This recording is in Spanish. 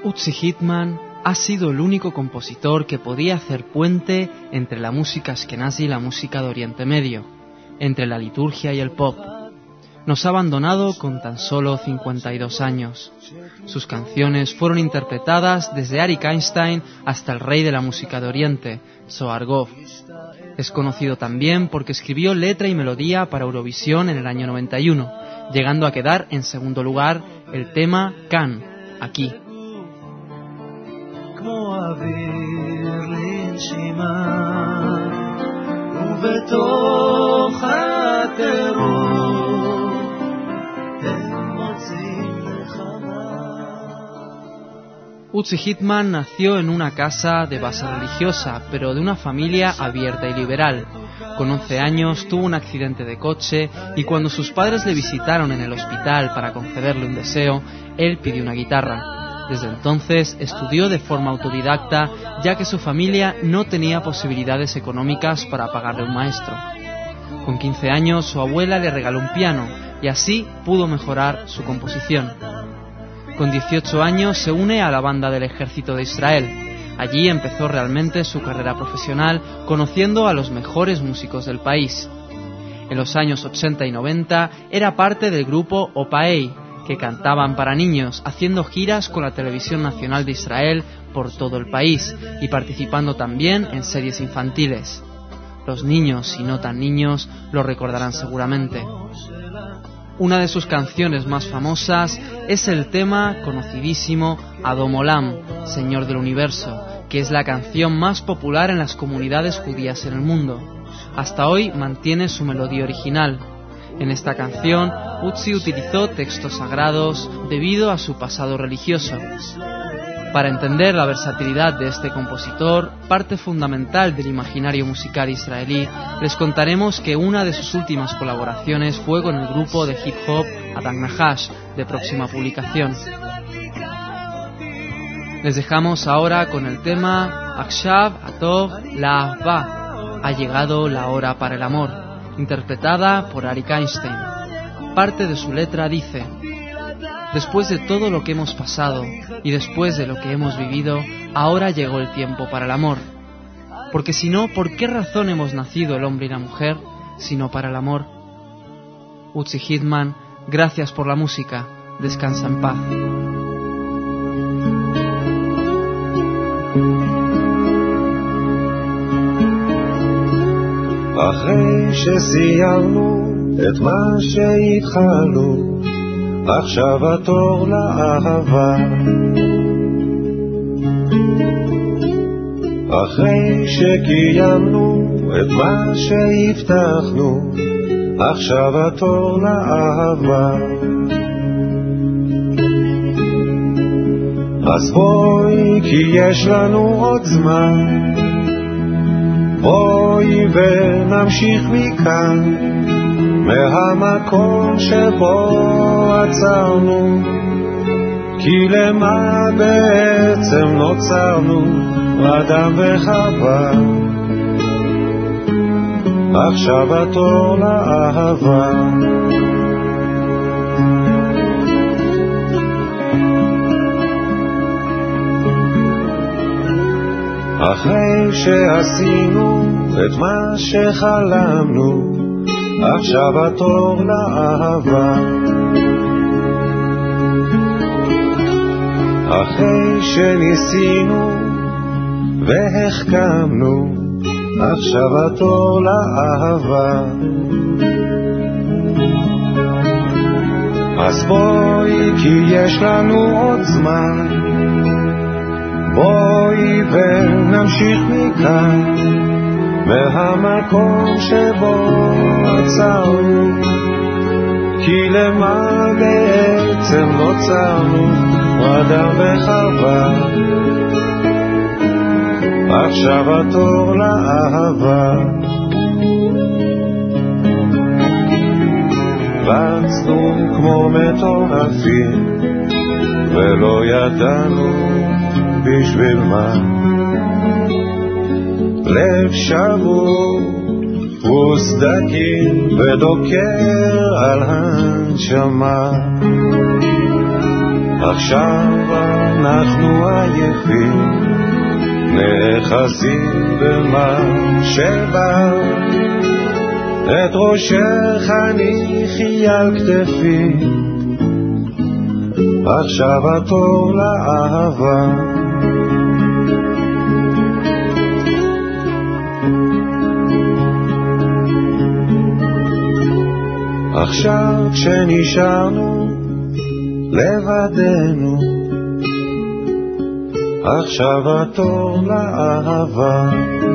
Uzi Hitman ha sido el único compositor que podía hacer puente entre la música ashkenazi y la música de Oriente Medio, entre la liturgia y el pop. Nos ha abandonado con tan solo 52 años. Sus canciones fueron interpretadas desde Arik Einstein hasta el rey de la música de Oriente, Zohar Gov. Es conocido también porque escribió letra y melodía para Eurovisión en el año 91, llegando a quedar en segundo lugar el tema Kan, aquí. Uzi Hitman nació en una casa de base religiosa, pero de una familia abierta y liberal. Con 11 años tuvo un accidente de coche y cuando sus padres le visitaron en el hospital para concederle un deseo, él pidió una guitarra. Desde entonces estudió de forma autodidacta, ya que su familia no tenía posibilidades económicas para pagarle un maestro. Con 15 años su abuela le regaló un piano y así pudo mejorar su composición. Con 18 años se une a la banda del ejército de Israel. Allí empezó realmente su carrera profesional, conociendo a los mejores músicos del país. En los años 80 y 90 era parte del grupo Opaei, que cantaban para niños, haciendo giras con la Televisión Nacional de Israel por todo el país y participando también en series infantiles. Los niños y no tan niños lo recordarán seguramente. Una de sus canciones más famosas es el tema conocidísimo Adon Olam, Señor del Universo, que es la canción más popular en las comunidades judías en el mundo. Hasta hoy mantiene su melodía original. En esta canción, Uzi utilizó textos sagrados debido a su pasado religioso. Para entender la versatilidad de este compositor, parte fundamental del imaginario musical israelí, les contaremos que una de sus últimas colaboraciones fue con el grupo de hip hop Adan Nahash, de próxima publicación. Les dejamos ahora con el tema Akshav Atov La'ahva, ha llegado la hora para el amor, interpretada por Arik Einstein. Parte de su letra dice: después de todo lo que hemos pasado y después de lo que hemos vivido, ahora llegó el tiempo para el amor. Porque si no, ¿por qué razón hemos nacido el hombre y la mujer, sino para el amor? Uzi Hitman, gracias por la música. Descansa en paz. אחרי שסיימנו את מה שהתחלנו, עכשיו התור לאהבה. אחרי שקיימנו את מה שהבטחנו, עכשיו התור לאהבה. אז בואי כי יש לנו עוד זמן, בואי ונמשיך מכאן, מהמקום שבו עצרנו, כי למה בעצם נוצרנו, אדם וחווה. עכשיו התור לאהבה. אחרי שעשינו את מה שחלמנו, עכשיו התור לאהבה. אחרי שניסינו והחכמנו, עכשיו התור לאהבה. אז בואי כי יש לנו עוד זמן, בואי ונמשיך מכאן, מהמקום שבו עצרנו, כי למה בעצם נוצרנו, אדם וחווה. עכשיו התור לאהבה. רצנו כמו מטורפים ולא ידענו בשביל מה, לב שבור וסדקים ודוקר על הנשמה. עכשיו אנחנו עייפים, נכנסים במה שבא, את ראשך הניחי על כתפי, עכשיו התור לאהבה. עכשיו כשנשארנו לבדנו, עכשיו התור לאהבה.